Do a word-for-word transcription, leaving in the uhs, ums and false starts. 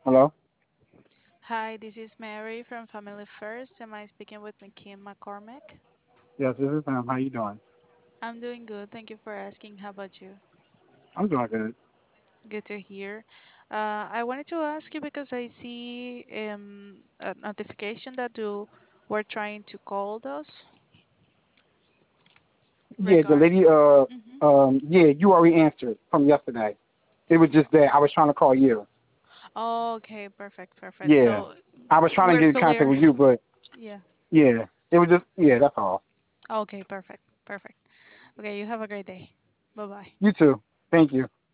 Hello? Hi, this is Mary from Family First. Am I speaking with McKean McCormick? Yes, this is him. How you doing? I'm doing good. Thank you for asking. How about you? I'm doing good. Good to hear. Uh, I wanted to ask you because I see um, a notification that you were trying to call us Yeah, the regarding. lady, uh, Hmm. um, yeah, you already answered from yesterday. It was just that I was trying to call you. Oh, okay, perfect, perfect. Yeah. So I was trying to we're get in contact clear. with you, but Yeah. yeah, it was just, yeah, that's all. Okay, perfect, perfect. Okay, you have a great day. Bye bye. You too. Thank you.